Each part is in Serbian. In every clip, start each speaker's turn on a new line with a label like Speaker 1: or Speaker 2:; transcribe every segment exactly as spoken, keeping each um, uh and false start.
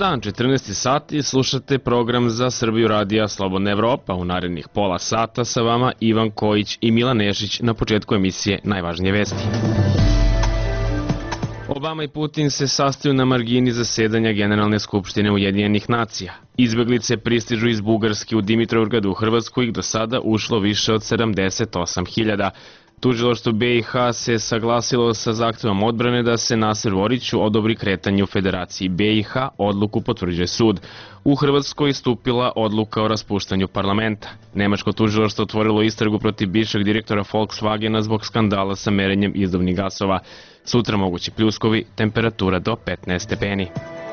Speaker 1: dan, četrnaesti sati, slušate program za Srbiju radija Slobodna Evropa. U narednih pola sata sa vama Ivan Kojić i Milan Nešić na početku emisije Najvažnije vesti. Obama i Putin se sastaju na margini zasedanja Generalne skupštine Ujedinjenih nacija. Izbeglice pristižu iz Bugarske u Dimitrovgrad u Hrvatsku, ih do sada ušlo više od sedamdeset osam hiljada. Tužilaštvo B i H se saglasilo sa zahtevom odbrane da se Naser Oriću odobri kretanje u Federaciji B i H, odluku potvrđuje sud. U Hrvatskoj je stupila odluka o raspuštanju parlamenta. Nemačko tužilaštvo otvorilo istragu protiv bivšeg direktora Volkswagena zbog skandala sa merenjem izduvnih gasova. Sutra mogući pljuskovi, temperatura do petnaest stepeni.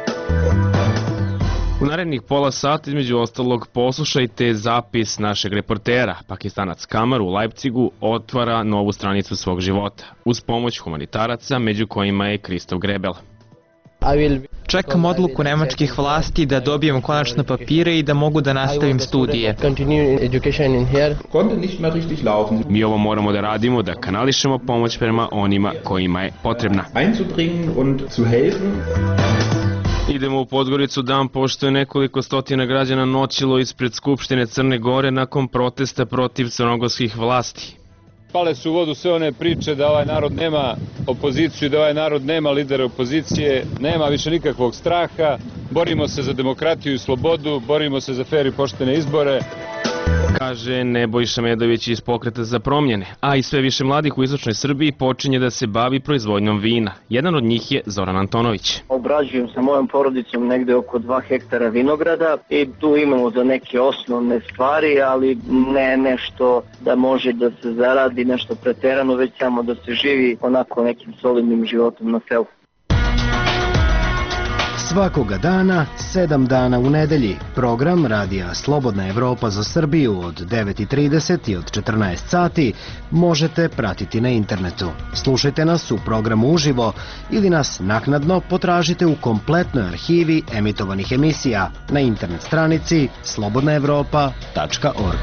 Speaker 1: U narednih pola sata, između ostalog, poslušajte zapis našeg reportera. Pakistanac Kamar u Leipzigu otvara novu stranicu svog života uz pomoć humanitaraca, među kojima je Kristof Grebel.
Speaker 2: Čekam odluku nemačkih vlasti da dobijem konačno papire i da mogu da nastavim studije.
Speaker 1: Mi ovo moramo da radimo, da kanališemo pomoć prema onima kojima je potrebna. Idemo u Podgoricu dan pošto je nekoliko stotina građana noćilo ispred Skupštine Crne Gore nakon protesta protiv crnogorskih vlasti.
Speaker 3: Pale su u vodu sve one priče da ovaj narod nema opoziciju, da ovaj narod nema lidera opozicije, nema više nikakvog straha, borimo se za demokratiju i slobodu, borimo se za fer i poštene izbore.
Speaker 1: Kaže Nebojša Medović iz Pokreta za promjene, a i sve više mladih u istočnoj Srbiji počinje da se bavi proizvodnjom vina. Jedan od njih je Zoran Antonović.
Speaker 4: Obrađujem sa mojom porodicom negde oko dva hektara vinograda i tu imamo za neke osnovne stvari, ali ne nešto da može da se zaradi nešto preterano, već samo da se živi onako nekim solidnim životom na selu.
Speaker 5: Svakoga dana, sedam dana u nedelji, program radija Slobodna Evropa za Srbiju od devet i trideset i od četrnaest sati možete pratiti na internetu. Slušajte nas u programu uživo ili nas naknadno potražite u kompletnoj arhivi emitovanih emisija na internet stranici slobodna evropa tačka org.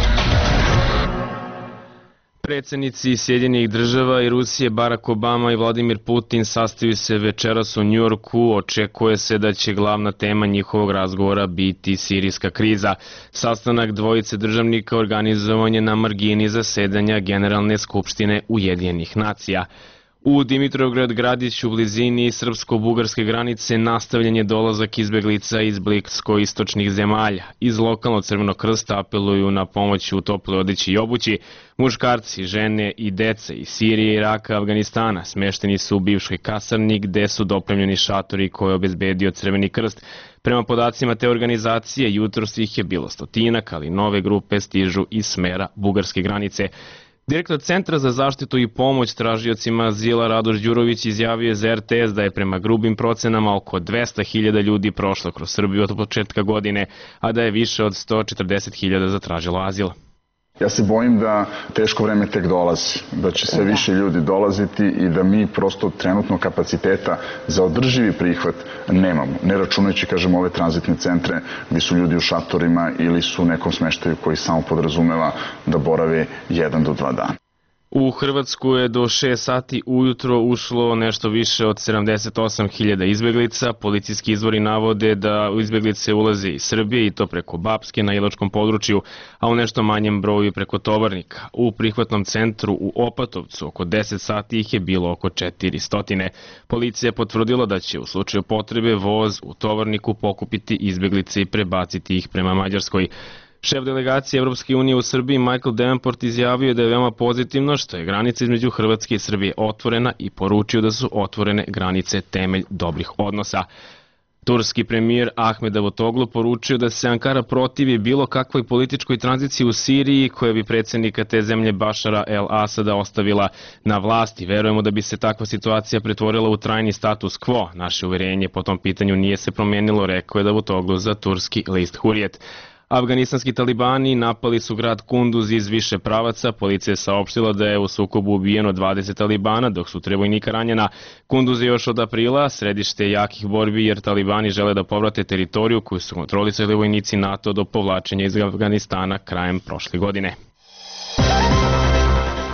Speaker 1: Predsjednici Sjedinjenih država i Rusije Barack Obama i Vladimir Putin sastaju se večeras u Njujorku. Očekuje se da će glavna tema njihovog razgovora biti sirijska kriza. Sastanak dvojice državnika organizovan je na margini zasedanja Generalne skupštine Ujedinjenih nacija. U Dimitrovgrad gradić u blizini srpsko-bugarske granice nastavljen je dolazak izbeglica iz blisko-istočnih zemalja. Iz lokalnog Crvenog krsta apeluju na pomoć u toploj odeći i obući. Muškarci, žene i deca iz Sirije, Iraka, Afganistana smešteni su u bivšoj kasarni gde su dopremljeni šatori koje je obezbedio Crveni krst. Prema podacima te organizacije, jutros ih je bilo stotinak, ali nove grupe stižu iz smera bugarske granice. Direktor Centra za zaštitu i pomoć tražiocima azila Radoš Đurović izjavio je za R T S da je prema grubim procenama oko dvesta hiljada ljudi prošlo kroz Srbiju od početka godine, a da je više od sto četrdeset hiljada zatražilo azil.
Speaker 6: Ja se bojim da teško vreme tek dolazi, da će sve više ljudi dolaziti i da mi prosto trenutno kapaciteta za održivi prihvat nemamo. Ne računajući, kažem, ove tranzitne centre gdje su ljudi u šatorima ili su u nekom smeštaju koji samo podrazumeva da borave jedan do dva dana.
Speaker 1: U Hrvatsku je do šest sati ujutro ušlo nešto više od sedamdeset osam hiljada izbeglica. Policijski izvori navode da izbeglice ulaze iz Srbije i to preko Bapske na Iločkom području, a u nešto manjem broju preko Tovarnika. U prihvatnom centru u Opatovcu oko deset sati ih je bilo oko četiristo. Policija je potvrdila da će u slučaju potrebe voz u Tovarniku pokupiti izbeglice i prebaciti ih prema Mađarskoj. Šef delegacije Evropske unije u Srbiji Michael Davenport izjavio je da je veoma pozitivno što je granica između Hrvatske i Srbije otvorena i poručio da su otvorene granice temelj dobrih odnosa. Turski premijer Ahmed Davutoglu poručio da se Ankara protivi bilo kakvoj političkoj tranziciji u Siriji koja bi predsjednika te zemlje Bašara El Asada ostavila na vlasti. Verujemo da bi se takva situacija pretvorila u trajni status quo. Naše uverenje po tom pitanju nije se promenilo, rekao je Davutoglu za turski list Hurrijet. Afganistanski talibani napali su grad Kunduz iz više pravaca. Policija je saopštila da je u sukobu ubijeno dvadeset talibana, dok su tri vojnika ranjena. Kunduz je još od aprila središte jakih borbi jer talibani žele da povrate teritoriju koju su kontrolisali vojnici NATO do povlačenja iz Afganistana krajem prošle godine.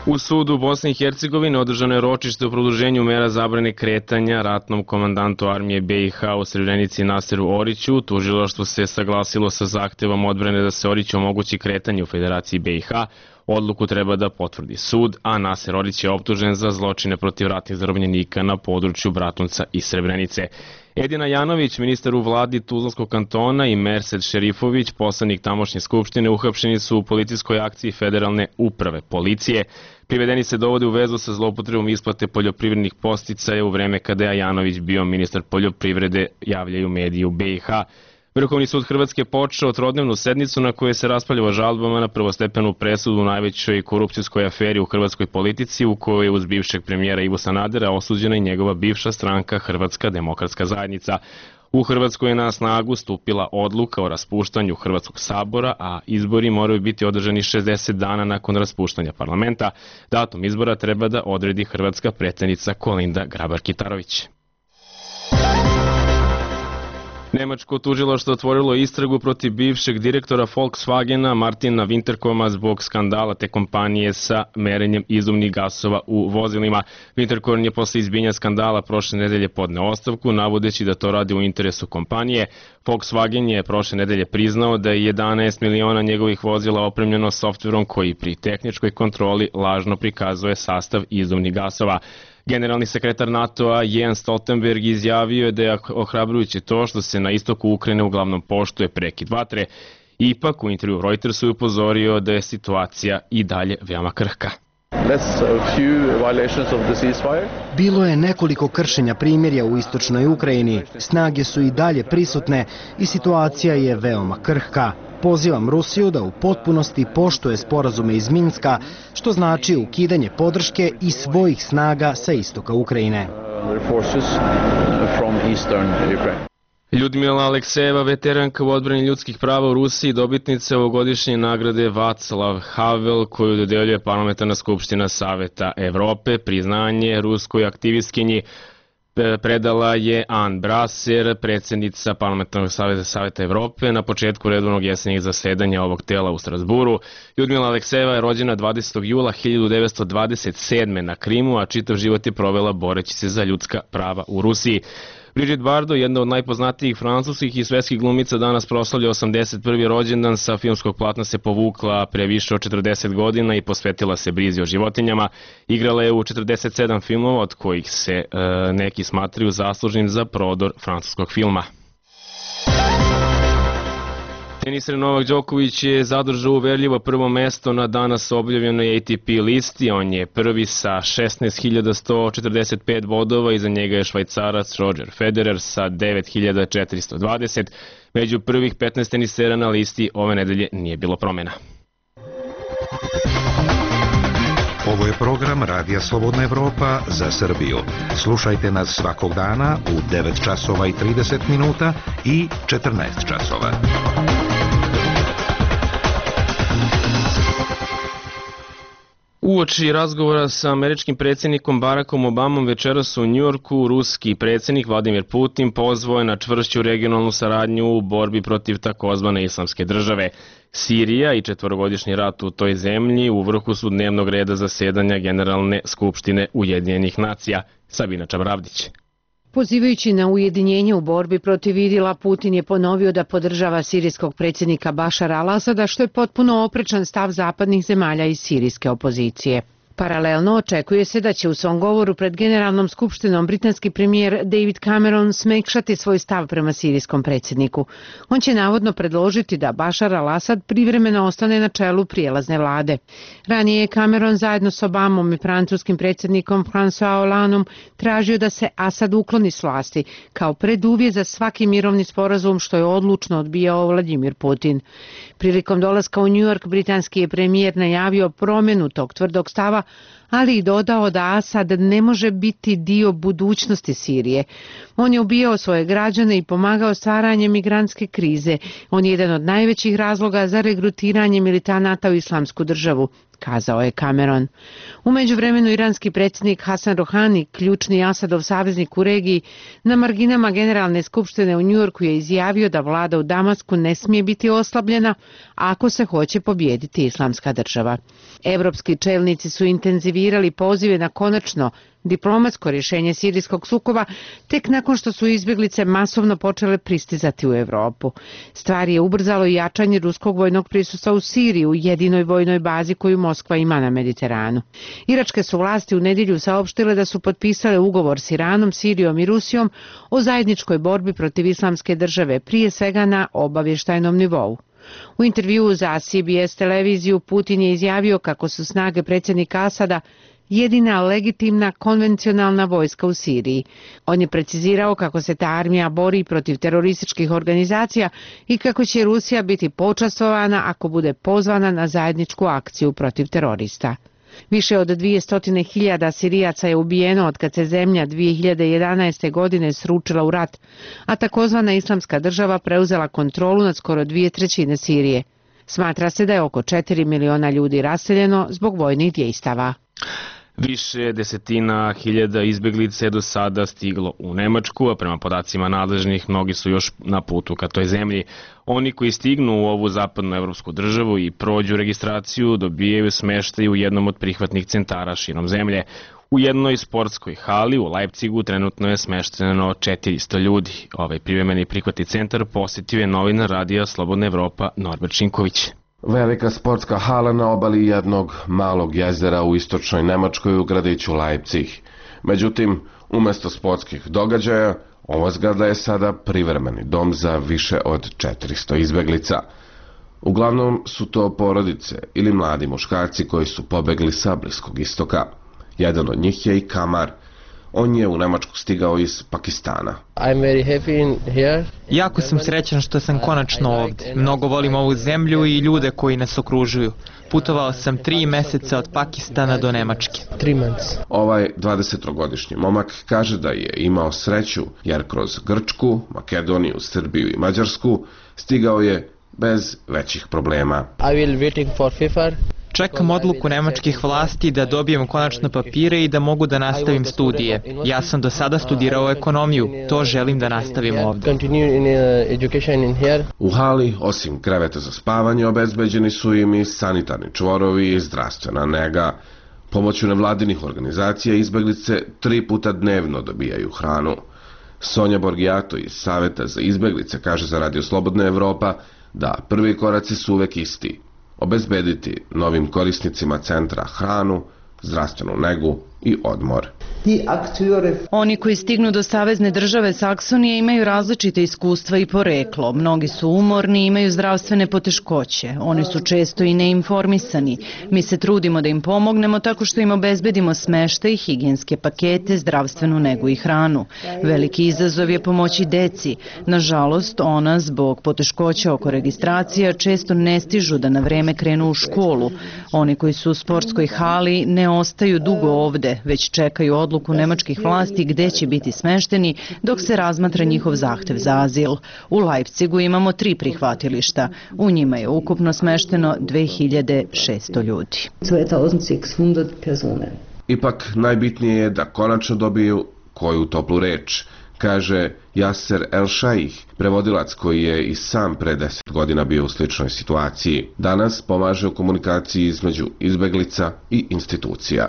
Speaker 1: U sudu Bosne i Hercegovine održano je ročište o produženju mera zabrane kretanja ratnom komandantu armije be i ha u Srebrenici Naseru Oriću. Tužilaštvo se saglasilo sa zahtevom odbrane da se Oriću omogući kretanje u Federaciji be i ha. Odluku treba da potvrdi sud, a Naser Orić je optužen za zločine protiv ratnih zarobljenika na području Bratunca i Srebrenice. Edina Janović, ministar u vladi Tuzlanskog kantona, i Mersed Šerifović, poslanik tamošnje skupštine, uhapšeni su u policijskoj akciji Federalne uprave policije. Privedeni se dovode u vezu sa zloupotrebom isplate poljoprivrednih podsticaja u vreme kada je Janović bio ministar poljoprivrede, javljaju mediji u be i ha. Vrhovni sud Hrvatske počeo trodnevnu sednicu na kojoj se raspravlja o žalbama na prvostepenu presudu u najvećoj korupcijskoj aferi u hrvatskoj politici, u kojoj je uz bivšeg premijera Ivu Sanadera osuđena i njegova bivša stranka Hrvatska demokratska zajednica. U Hrvatskoj je na snagu stupila odluka o raspuštanju Hrvatskog sabora, a izbori moraju biti održani šezdeset dana nakon raspuštanja parlamenta. Datum izbora treba da odredi hrvatska predsjednica Kolinda Grabar-Kitarović. Nemačko tužilaštvo otvorilo istragu protiv bivšeg direktora Volkswagena Martina Winterkorna zbog skandala te kompanije sa merenjem izumnih gasova u vozilima. Winterkorn je posle izbijanja skandala prošle nedelje podneo ostavku, navodeći da to radi u interesu kompanije. Volkswagen je prošle nedelje priznao da je jedanaest miliona njegovih vozila opremljeno softverom koji pri tehničkoj kontroli lažno prikazuje sastav izumnih gasova. Generalni sekretar NATO-a Jens Stoltenberg izjavio je da je ohrabrujuće to što se na istoku Ukrajine uglavnom poštuje prekid vatre. Ipak u intervju Reutersu je upozorio da je situacija i dalje veoma krhka.
Speaker 5: Bilo je nekoliko kršenja primirja u istočnoj Ukrajini, snage su i dalje prisutne i situacija je veoma krhka. Pozivam Rusiju da u potpunosti poštuje sporazume iz Minska, što znači ukidanje podrške i svojih snaga sa istoka Ukrajine.
Speaker 1: Ljudmila Aleksejeva, veteranka u odbrani ljudskih prava u Rusiji, dobitnica ovogodišnje nagrade Václav Havel, koju dodeljuje Parlamentarna skupština Saveta Evrope. Priznanje ruskoj aktivistkinji predala je Ann Brasser, predsjednica Parlamentarnog saveta Saveta Evrope, na početku redovnog jesenjeg zasedanja ovog tela u Strasburu. Ljudmila Aleksejeva je rođena dvadesetog jula hiljadu devetsto dvadeset sedme na Krimu, a čitav život je provela boreći se za ljudska prava u Rusiji. Brigitte Bardot, jedna od najpoznatijih francuskih i svetskih glumica, danas proslavlja osamdeset prvi rođendan. Sa filmskog platna se povukla pre više od četrdeset godina i posvetila se brizi o životinjama. Igrala je u četrdeset sedam filmova, od kojih se e, neki smatraju zaslužnim za prodor francuskog filma. Teniser Novak Đoković je zadržao uverljivo prvo mesto na danas objavljenoj A T P listi. On je prvi sa šesnaest hiljada sto četrdeset pet bodova, iza njega je Švajcarac Roger Federer sa devet hiljada četiristo dvadeset. Među prvih petnaest tenisera na listi ove nedelje nije bilo promjena.
Speaker 7: Ovo je program Radija Slobodna Evropa za Srbiju. Slušajte nas svakog dana u devet časova i trideset minuta i četrnaest časova.
Speaker 1: Uoči razgovora sa američkim predsjednikom Barackom Obamom večeras u Njujorku, ruski predsjednik Vladimir Putin pozvao je na čvršću regionalnu saradnju u borbi protiv takozvane islamske države. Sirija i četvorogodišnji rat u toj zemlji u vrhu su dnevnog reda zasedanja Generalne skupštine Ujedinjenih nacija. Sabina Čabravdić.
Speaker 8: Pozivajući na ujedinjenje u borbi protiv Idila, Putin je ponovio da podržava sirijskog predsjednika Bašara al-Asada, što je potpuno oprečan stav zapadnih zemalja i sirijske opozicije. Paralelno očekuje se da će u svom govoru pred Generalnom skupštinom britanski premijer David Cameron smekšati svoj stav prema sirijskom predsjedniku. On će navodno predložiti da Bašar al-Asad privremeno ostane na čelu prijelazne vlade. Ranije je Cameron zajedno s Obamom i francuskim predsjednikom François Hollandeom tražio da se Asad ukloni s vlasti kao preduvjet za svaki mirovni sporazum, što je odlučno odbijao Vladimir Putin. Prilikom dolaska u New York britanski je premijer najavio promjenu tog tvrdog stava, ali i dodao da Asad ne može biti dio budućnosti Sirije. On je ubijao svoje građane i pomagao stvaranje migrantske krize. On je jedan od najvećih razloga za regrutiranje militanata u Islamsku državu, kazao je Cameron. U međuvremenu iranski predsjednik Hasan Rohani, ključni Asadov saveznik u regiji, na marginama Generalne skupštine u Njujorku je izjavio da vlada u Damasku ne smije biti oslabljena ako se hoće pobijediti Islamska država. Evropski čelnici su intenzivirali pozive na konačno diplomatsko rješenje sirijskog sukoba tek nakon što su izbjeglice masovno počele pristizati u Europu. Stvar je ubrzalo i jačanje ruskog vojnog prisustva u Siriji, u jedinoj vojnoj bazi koju Moskva ima na Mediteranu. Iračke su vlasti u nedjelju saopštile da su potpisale ugovor s Iranom, Sirijom i Rusijom o zajedničkoj borbi protiv Islamske države, prije svega na obavještajnom nivou. U intervjuu za C B S televiziju Putin je izjavio kako su snage predsjednika Asada jedina legitimna konvencionalna vojska u Siriji. On je precizirao kako se ta armija bori protiv terorističkih organizacija i kako će Rusija biti počastvovana ako bude pozvana na zajedničku akciju protiv terorista. Više od dvjesto hiljada Sirijaca je ubijeno od kad se zemlja dvije hiljade jedanaeste. godine sručila u rat, a takozvana Islamska država preuzela kontrolu nad skoro dvije trećine Sirije. Smatra se da je oko četiri miliona ljudi raseljeno zbog vojnih dejstava.
Speaker 1: Više desetina hiljada izbjeglica je do sada stiglo u Nemačku, a prema podacima nadležnih mnogi su još na putu ka toj zemlji. Oni koji stignu u ovu zapadnu evropsku državu i prođu registraciju dobijaju smještaj u jednom od prihvatnih centara širom zemlje. U jednoj sportskoj hali u Leipzigu trenutno je smešteno četiristo ljudi. Ovaj privremeni prihvatni centar posjetio je novinar radija Slobodna Evropa Norbert Šinković.
Speaker 9: Velika sportska hala na obali jednog malog jezera u istočnoj Nemačkoj u gradiću Leipzig. Međutim, umjesto sportskih događaja, ova zgrada je sada privremeni dom za više od četiristo izbeglica. Uglavnom su to porodice ili mladi muškarci koji su pobegli sa Bliskog istoka. Jedan od njih je i Kamar. On je u Nemačku stigao iz Pakistana.
Speaker 2: Jako sam srećan što sam konačno ovdje. Mnogo volim ovu zemlju i ljude koji nas okružuju. Putovao sam tri meseca od Pakistana do Nemačke.
Speaker 9: Ovaj dvadesetogodišnji momak kaže da je imao sreću jer kroz Grčku, Makedoniju, Srbiju i Mađarsku stigao je bez većih problema.
Speaker 2: Čekam odluku nemačkih vlasti da dobijem konačno papire i da mogu da nastavim studije. Ja sam do sada studirao ekonomiju, to želim da nastavim ovdje.
Speaker 9: U hali, osim kreveta za spavanje, obezbeđeni su im i sanitarni čvorovi i zdravstvena nega. Pomoću nevladinih organizacija izbeglice tri puta dnevno dobijaju hranu. Sonja Borgijato iz Saveta za izbeglice kaže za Radio Slobodna Evropa da prvi koraci su uvek isti. Obezbediti novim korisnicima centra hranu, zdravstvenu negu i odmor.
Speaker 10: Oni koji stignu do savezne države Saksonije imaju različite iskustva i poreklo. Mnogi su umorni i imaju zdravstvene poteškoće. Oni su često i neinformisani. Mi se trudimo da im pomognemo tako što im obezbedimo smeštaj, higijenske pakete, zdravstvenu negu i hranu. Veliki izazov je pomoći deci. Nažalost, ona zbog poteškoća oko registracija često ne stižu da na vreme krenu u školu. Oni koji su u sportskoj hali ne ostaju dugo ovde, već čekaju odluku nemačkih vlasti gde će biti smešteni dok se razmatra njihov zahtev za azil. U Leipzigu imamo tri prihvatilišta. U njima je ukupno smešteno dve hiljade šesto ljudi.
Speaker 9: Ipak najbitnije je da konačno dobiju koju toplu reč, kaže Yasser El-Shaikh, prevodilac koji je i sam pre deset godina bio u sličnoj situaciji. Danas pomaže u komunikaciji između izbeglica i institucija.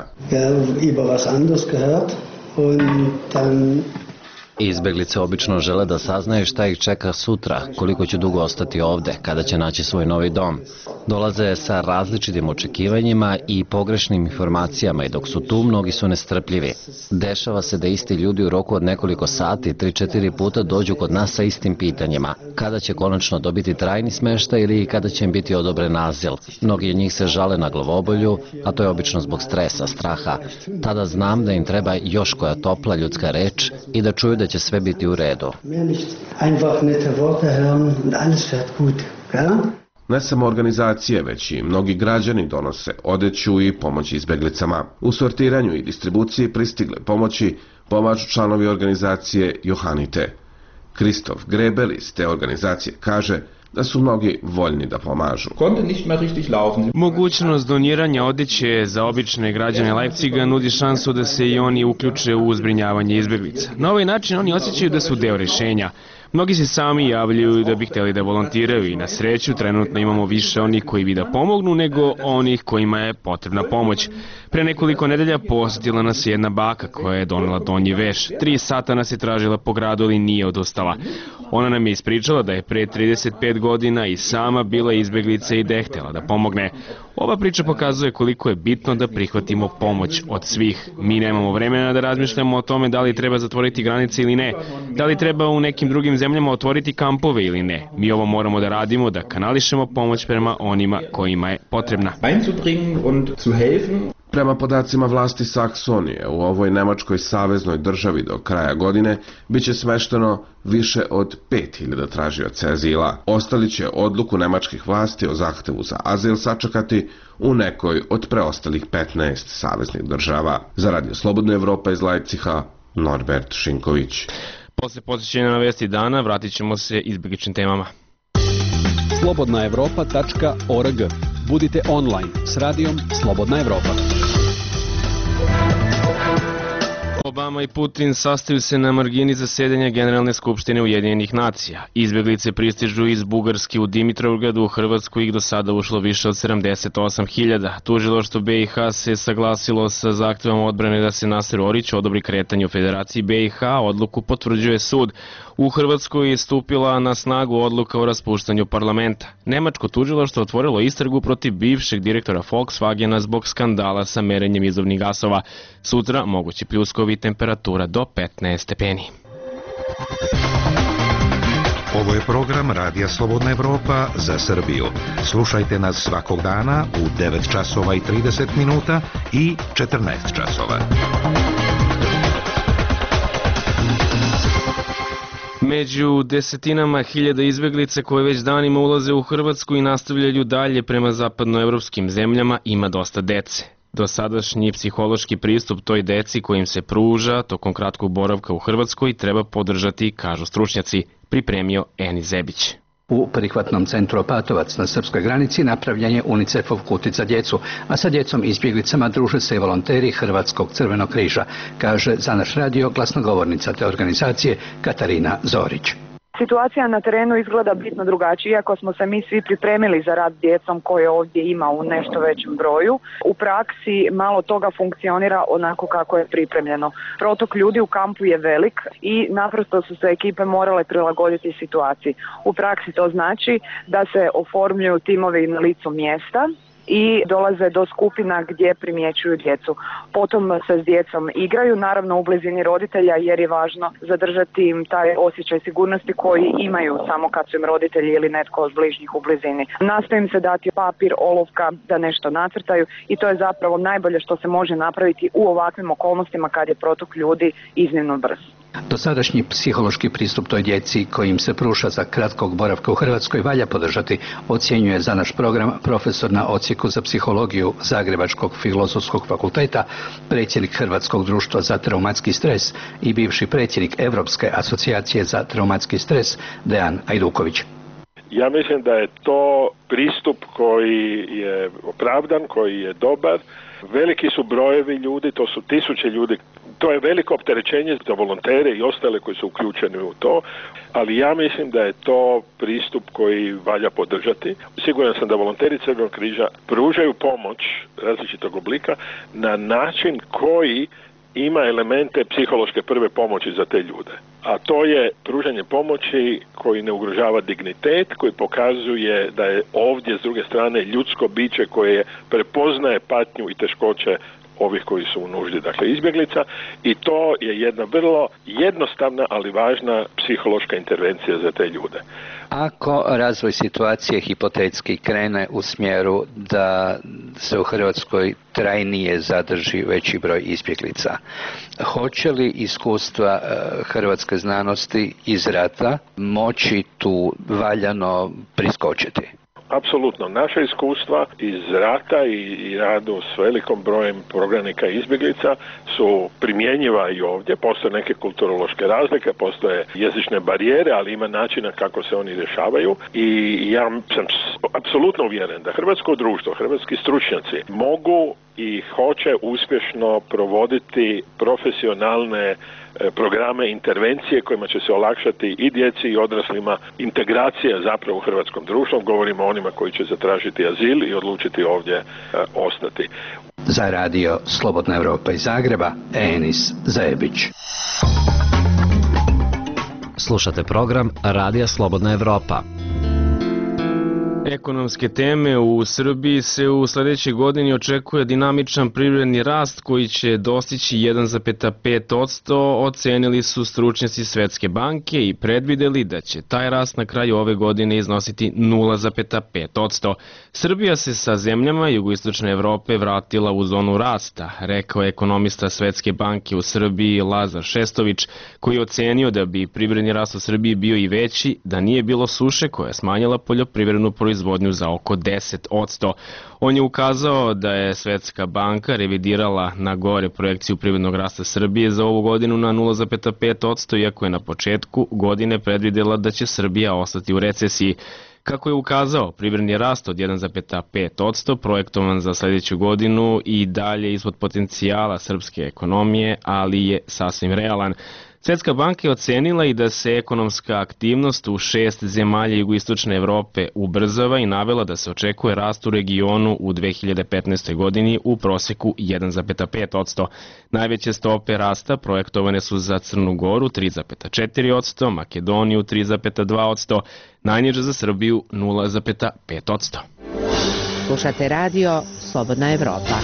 Speaker 11: Izbeglice obično žele da saznaju šta ih čeka sutra, koliko će dugo ostati ovde, kada će naći svoj novi dom. Dolaze sa različitim očekivanjima i pogrešnim informacijama i dok su tu, mnogi su nestrpljivi. Dešava se da isti ljudi u roku od nekoliko sati, tri četiri puta dođu kod nas sa istim pitanjima. Kada će konačno dobiti trajni smeštaj ili kada će im biti odobren azil. Mnogi od njih se žale na glavobolju, a to je obično zbog stresa, straha. Tada znam da im treba još koja topla ljudska reč i da čuju da će sve biti u redu.
Speaker 9: Ne samo organizacije, već i mnogi građani donose odeću i pomoć izbeglicama. U sortiranju i distribuciji pristigle pomoći pomažu članovi organizacije Johanite. Kristof Grebel iz te organizacije kaže da su mnogi voljni da pomažu.
Speaker 1: Mogućnost doniranja odeće za obične građane Leipciga nudi šansu da se i oni uključe u zbrinjavanje izbeglica. Na ovaj način oni osjećaju da su deo rešenja. Mnogi se sami javljaju da bi htjeli da volontiraju i na sreću trenutno imamo više onih koji bi da pomognu nego onih kojima je potrebna pomoć. Pre nekoliko nedelja posjetila nas jedna baka koja je donela donji veš. Tri sata nas je tražila po gradu, ali nije odustala. Ona nam je ispričala da je pre trideset pet godina i sama bila izbeglica i da je htjela da pomogne. Ova priča pokazuje koliko je bitno da prihvatimo pomoć od svih. Mi nemamo vremena da razmišljamo o tome da li treba zatvoriti granice ili ne, da li treba u nekim drugim zemljama otvoriti kampove ili ne. Mi ovo moramo da radimo, da kanališemo pomoć prema onima kojima je potrebna.
Speaker 9: Prema podacima vlasti Saksonije, u ovoj nemačkoj saveznoj državi do kraja godine biće smešteno više od pet hiljada tražioca azila. Ostali će odluku nemačkih vlasti o zahtevu za azil sačekati u nekoj od preostalih petnaest saveznih država. Za Radio Slobodna Evropa iz Leipciga, Norbert Šinković.
Speaker 1: Posle posjećenja na vesti dana vratit ćemo se izbjegličnim temama.
Speaker 12: slobodna evropa tačka org. Budite online s radijom Slobodna Evropa.
Speaker 1: Obama i Putin sastaju se na margini zasedanja Generalne skupštine Ujedinjenih nacija. Izbjeglice pristižu iz Bugarske u Dimitrovgradu, u Hrvatsku ih do sada ušlo više od sedamdeset osam hiljada. Tužilaštvo B i H se saglasilo sa zahtevom odbrane da se Naser Orić odobri kretanje u Federaciji B i H, odluku potvrđuje sud. U Hrvatskoj je stupila na snagu odluka o raspuštanju parlamenta. Nemačko tužilaštvo otvorilo istragu protiv bivšeg direktora Volkswagena zbog skandala sa merenjem izduvnih gasova. Sutra mogući pljuskovi, temperatura do petnaest stepeni.
Speaker 7: Ovo je program Radija Slobodna Evropa za Srbiju. Slušajte nas svakog dana u devet časova i trideset minuta i četrnaest časova.
Speaker 1: Među desetinama hiljada izbeglica koje već danima ulaze u Hrvatsku i nastavljaju dalje prema zapadnoevropskim zemljama ima dosta dece. Dosadašnji psihološki pristup toj deci kojim se pruža tokom kratkog boravka u Hrvatskoj treba podržati, kažu stručnjaci, pripremio Eni Zebić.
Speaker 13: U prihvatnom centru Opatovac na srpskoj granici napravljen je UNICEF-ov kutit za djecu, a sa djecom izbjeglicama druže se i volonteri Hrvatskog crvenog križa, kaže za naš radio glasnogovornica te organizacije Katarina Zorić.
Speaker 14: Situacija na terenu izgleda bitno drugačije, iako smo se mi svi pripremili za rad s djecom koje ovdje ima u nešto većem broju. U praksi malo toga funkcionira onako kako je pripremljeno. Protok ljudi u kampu je velik i naprosto su se ekipe morale prilagoditi situaciji. U praksi to znači da se oformljuju timovi na licu mjesta i dolaze do skupina gdje primjećuju djecu. Potom se s djecom igraju, naravno u blizini roditelja, jer je važno zadržati im taj osjećaj sigurnosti koji imaju samo kad su im roditelji ili netko od bližnjih u blizini. Nastoji im se dati papir, olovka da nešto nacrtaju i to je zapravo najbolje što se može napraviti u ovakvim okolnostima kad je protok ljudi iznimno brz.
Speaker 13: Dosadašnji psihološki pristup toj djeci kojim se pruža za kratkog boravka u Hrvatskoj valja podržati, ocjenjuje za naš program profesor na odsjeku za psihologiju Zagrebačkog filozofskog fakulteta, predsjednik Hrvatskog društva za traumatski stres i bivši predsjednik Europske asocijacije za traumatski stres Dejan Ajduković.
Speaker 15: Ja mislim da je to pristup koji je opravdan, koji je dobar. Veliki su brojevi ljudi, to su tisuće ljudi. To je veliko opterećenje za volontere i ostale koji su uključeni u to, ali ja mislim da je to pristup koji valja podržati. Siguran sam da volonteri Crvenog križa pružaju pomoć različitog oblika na način koji ima elemente psihološke prve pomoći za te ljude. A to je pružanje pomoći koji ne ugrožava dignitet, koji pokazuje da je ovdje s druge strane ljudsko biće koje prepoznaje patnju i teškoće ovih koji su u nuždi, dakle izbjeglica, i to je jedna vrlo jednostavna, ali važna psihološka intervencija za te ljude.
Speaker 13: Ako razvoj situacije hipotetski krene u smjeru da se u Hrvatskoj trajnije zadrži veći broj izbjeglica, hoće li iskustva hrvatske znanosti iz rata moći tu valjano priskočiti?
Speaker 15: Apsolutno. Naša iskustva iz rata i, i radu s velikom brojem prognanika i izbjeglica su primjenjiva i ovdje. Postoje neke kulturološke razlike, postoje jezične barijere, ali ima načina kako se oni rješavaju i ja sam apsolutno uvjeren da hrvatsko društvo, hrvatski stručnjaci mogu i hoće uspješno provoditi profesionalne programe intervencije kojima će se olakšati i djeci i odraslima integracija zapravo u hrvatskom društvu. Govorimo o onima koji će zatražiti azil i odlučiti ovdje e, ostati.
Speaker 13: Za radio Slobodna Evropa iz Zagreba, Enis Zajebić.
Speaker 11: Slušate program Radija Slobodna Evropa.
Speaker 1: Ekonomske teme u Srbiji se u sledećoj godini očekuje dinamičan privredni rast koji će dostići jedan zarez pet posto, ocenili su stručnjaci Svetske banke i predvideli da će taj rast na kraju ove godine iznositi nula zarez pet posto. Srbija se sa zemljama jugoistočne Evrope vratila u zonu rasta, rekao je ekonomista Svetske banke u Srbiji Lazar Šestović, koji je ocenio da bi privredni rast u Srbiji bio i veći da nije bilo suše koja je smanjila poljoprivrednu proizvodnju za oko deset posto. On je ukazao da je Svetska banka revidirala na gore projekciju privrednog rasta Srbije za ovu godinu na nula zarez pet posto, iako je na početku godine predvidela da će Srbija ostati u recesiji. Kako je ukazao, privredni rast od jedan zarez pet posto projektovan za sledeću godinu i dalje ispod potencijala srpske ekonomije, ali je sasvim realan. Svetska banka je ocenila i da se ekonomska aktivnost u šest zemalja jugoistočne Evrope ubrzava i navela da se očekuje rast u regionu u dve hiljade petnaestoj godini u proseku jedan zarez pet posto. Najveće stope rasta projektovane su za Crnu Goru tri zarez četiri posto, Makedoniju tri zarez dva posto, najniže za Srbiju nula zarez pet posto.
Speaker 8: Slušate radio Slobodna Evropa.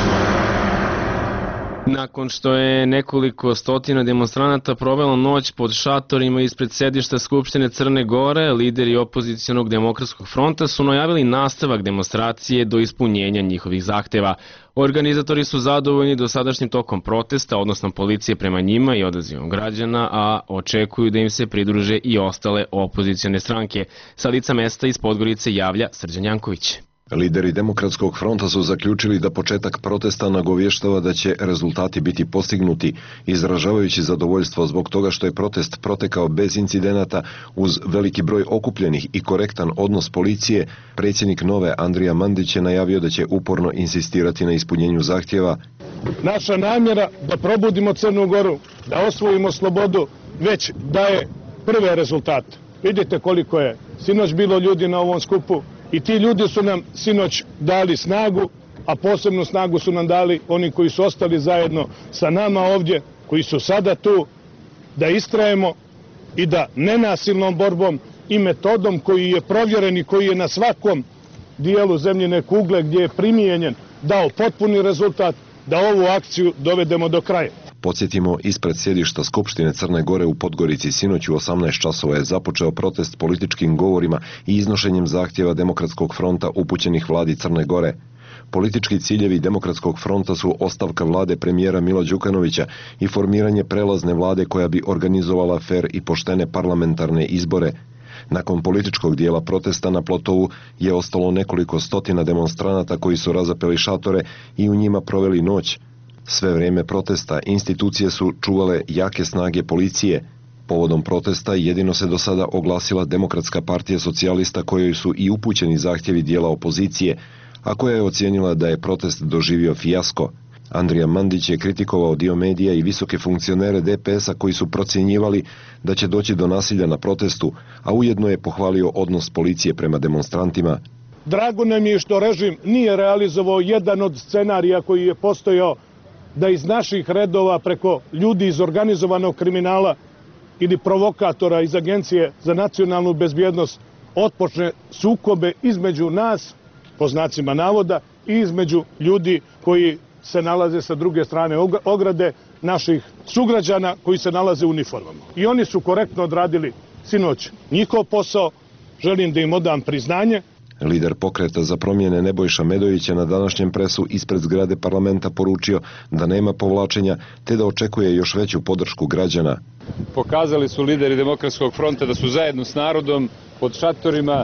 Speaker 1: Nakon što je nekoliko stotina demonstranata provelo noć pod šatorima ispred sedišta Skupštine Crne Gore, lideri opozicionog demokratskog fronta su najavili nastavak demonstracije do ispunjenja njihovih zahteva. Organizatori su zadovoljni dosadašnjim tokom protesta, odnosno policije prema njima i odazivom građana, a očekuju da im se pridruže i ostale opozicione stranke. Sa lica mesta iz Podgorice javlja Srđan Janković.
Speaker 16: Lideri Demokratskog fronta su zaključili da početak protesta nagovještava da će rezultati biti postignuti, izražavajući zadovoljstvo zbog toga što je protest protekao bez incidenata uz veliki broj okupljenih i korektan odnos policije. Predsjednik Nove Andrija Mandić je najavio da će uporno insistirati na ispunjenju zahtjeva.
Speaker 17: Naša namjera da probudimo Crnu Goru, da osvojimo slobodu, već daje prve rezultate. Vidite koliko je sinoć bilo ljudi na ovom skupu. I ti ljudi su nam sinoć dali snagu, a posebnu snagu su nam dali oni koji su ostali zajedno sa nama ovdje, koji su sada tu, da istrajemo i da nenasilnom borbom i metodom koji je provjeren i koji je na svakom dijelu zemljine kugle gdje je primijenjen dao potpuni rezultat, da ovu akciju dovedemo do kraja.
Speaker 16: Podsjetimo, ispred sjedišta Skupštine Crne Gore u Podgorici sinoć u osamnaest časova je započeo protest političkim govorima i iznošenjem zahtjeva Demokratskog fronta upućenih vladi Crne Gore. Politički ciljevi Demokratskog fronta su ostavka vlade premijera Mila Đukanovića i formiranje prelazne vlade koja bi organizovala fer i poštene parlamentarne izbore. Nakon političkog dijela protesta na Plotovu je ostalo nekoliko stotina demonstranata koji su razapeli šatore i u njima proveli noć. Sve vrijeme protesta institucije su čuvale jake snage policije. Povodom protesta jedino se do sada oglasila Demokratska partija socijalista kojoj su i upućeni zahtjevi dijela opozicije, a koja je ocijenila da je protest doživio fijasko. Andrija Mandić je kritikovao dio medija i visoke funkcionere D P S-a koji su procjenjivali da će doći do nasilja na protestu, a ujedno je pohvalio odnos policije prema demonstrantima.
Speaker 17: Drago nam je što režim nije realizovao jedan od scenarija koji je postojao, da iz naših redova preko ljudi iz organizovanog kriminala ili provokatora iz Agencije za nacionalnu bezbjednost otpočne sukobe između nas, po znacima navoda, i između ljudi koji se nalaze sa druge strane ograde, naših sugrađana koji se nalaze u uniformama. I oni su korektno odradili sinoć njihov posao, želim da im odam priznanje.
Speaker 16: Lider pokreta za promjene Nebojša Medović je na današnjem presu ispred zgrade parlamenta poručio da nema povlačenja te da očekuje još veću podršku građana.
Speaker 3: Pokazali su lideri Demokratskog fronta da su zajedno s narodom pod šatorima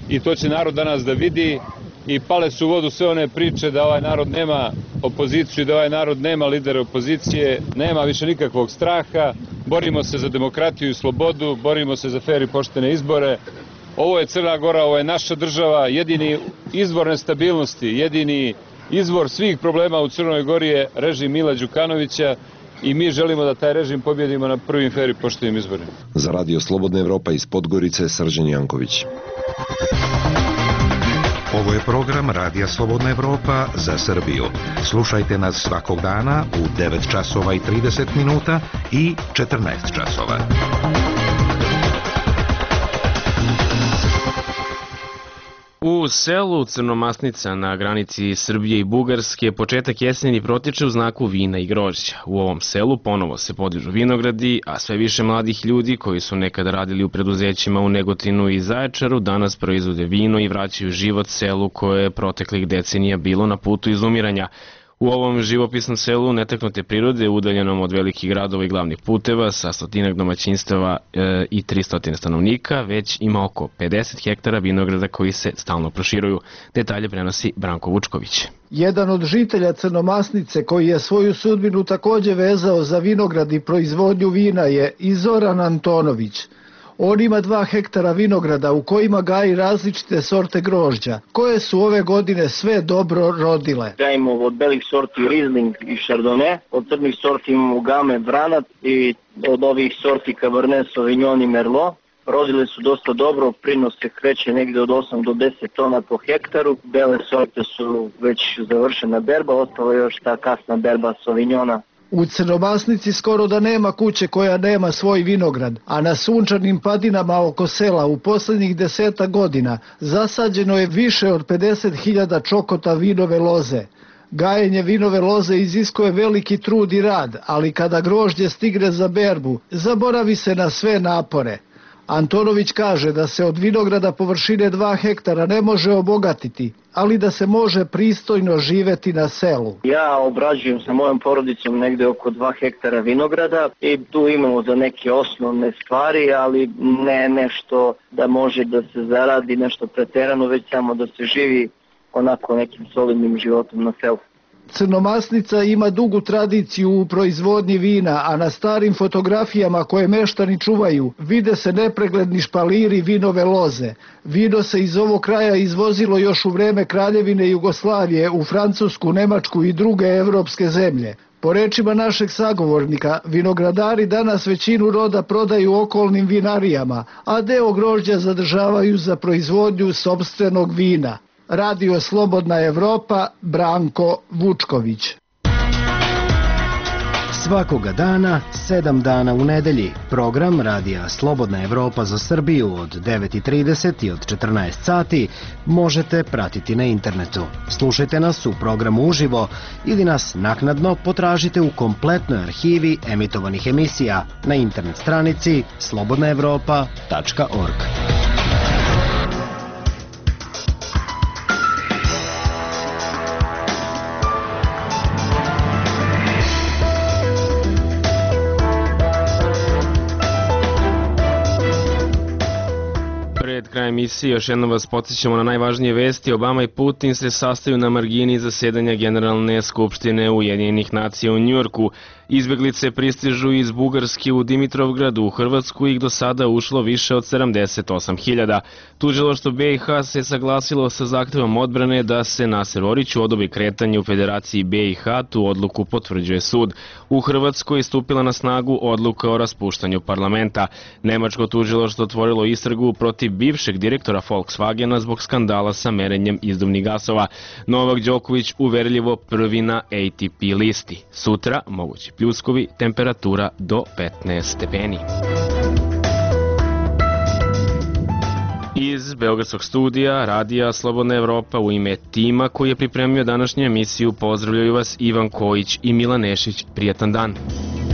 Speaker 3: i to će narod danas da vidi. I pale su u vodu sve one priče da ovaj narod nema opoziciju, da ovaj narod nema lidera opozicije, nema više nikakvog straha, borimo se za demokratiju i slobodu, borimo se za fer i poštene izbore. Ovo je Crna Gora, ovo je naša država, jedini izvor nestabilnosti, jedini izvor svih problema u Crnoj Gori je režim Mila Đukanovića i mi želimo da taj režim pobjedimo na prvim fer i poštenim izborima.
Speaker 16: Za Radio Slobodna Evropa iz Podgorice, Srđan Janković.
Speaker 7: Ovo je program Radija Slobodna Evropa za Srbiju. Slušajte nas svakog dana u devet časova i trideset minuta i četrnaest časova.
Speaker 1: U selu Crnomasnica na granici Srbije i Bugarske početak jeseni protiče u znaku vina i grožđa. U ovom selu ponovo se podižu vinogradi, a sve više mladih ljudi koji su nekada radili u preduzećima u Negotinu i Zaječaru danas proizvode vino i vraćaju život selu koje je proteklih decenija bilo na putu izumiranja. U ovom živopisnom selu netaknute prirode, udaljenom od velikih gradova i glavnih puteva, sa stotinak domaćinstava e, i tristo stanovnika, već ima oko pedeset hektara vinograda koji se stalno proširuju. Detalje prenosi Branko Vučković.
Speaker 18: Jedan od žitelja Crnomasnice koji je svoju sudbinu takođe vezao za vinograd i proizvodnju vina je i Zoran Antonović. On ima dva hektara vinograda u kojima gaji različite sorte grožđa, koje su ove godine sve dobro rodile.
Speaker 4: Gajimo od belih sorti Riesling i Chardonnay, od crnih sorti imamo Game, Vranac i od ovih sorti Cabernet Sauvignon i Merlot. Rodile su dosta dobro, prinos se kreće negde od osam do deset tona po hektaru. Bele sorte su već završena berba, ostala je još ta kasna berba Sauvignona.
Speaker 18: U Crnomasnici skoro da nema kuće koja nema svoj vinograd, a na sunčanim padinama oko sela u poslednjih deseta godina zasađeno je više od pedeset hiljada čokota vinove loze. Gajenje vinove loze iziskuje veliki trud i rad, ali kada grožđe stigne za berbu, zaboravi se na sve napore. Antonović kaže da se od vinograda površine dva hektara ne može obogatiti, ali da se može pristojno živeti na selu.
Speaker 4: Ja obrađujem sa mojom porodicom negde oko dva hektara vinograda i tu imamo za neke osnovne stvari, ali ne nešto da može da se zaradi nešto preterano, već samo da se živi onako nekim solidnim životom na selu.
Speaker 18: Crnomasnica ima dugu tradiciju u proizvodnji vina, a na starim fotografijama koje meštani čuvaju vide se nepregledni špaliri vinove loze. Vino se iz ovog kraja izvozilo još u vreme Kraljevine Jugoslavije u Francusku, Nemačku i druge evropske zemlje. Po rečima našeg sagovornika, vinogradari danas većinu roda prodaju okolnim vinarijama, a deo grožđa zadržavaju za proizvodnju sopstvenog vina. Radio Slobodna Evropa, Branko Vučković.
Speaker 5: Svakoga dana, sedam dana u nedelji, program Radija Slobodna Evropa za Srbiju od devet i trideset i od četrnaest sati možete pratiti na internetu. Slušajte nas u programu uživo ili nas naknadno potražite u kompletnoj arhivi emitovanih emisija na internet stranici slobodna evropa tačka org.
Speaker 1: Pred krajem emisije još jednom vas podsjećamo na najvažnije vesti. Obama i Putin se sastaju na margini zasedanja Generalne skupštine Ujedinjenih nacija u Njujorku. Izbeglice pristižu iz Bugarske u Dimitrovgradu u Hrvatsku ih do sada ušlo više od sedamdeset osam hiljada. Tužilaštvo B i H se saglasilo sa zahtevom odbrane da se Naser Oriću odobri kretanje u Federaciji B i H, tu odluku potvrđuje sud. U Hrvatskoj je stupila na snagu odluka o raspuštanju parlamenta. Nemačko tužilaštvo otvorilo istragu protiv bivšeg direktora Volkswagena zbog skandala sa merenjem izduvnih gasova. Novak Đoković uverljivo prvi na A T P listi. Sutra mogući pljuskovi, temperatura do petnaest stepeni. Iz Beogradskog studija Radija Slobodna Evropa u ime tima koji je pripremio današnju emisiju pozdravljaju vas Ivan Kojić i Milan Nešić. Prijatan dan.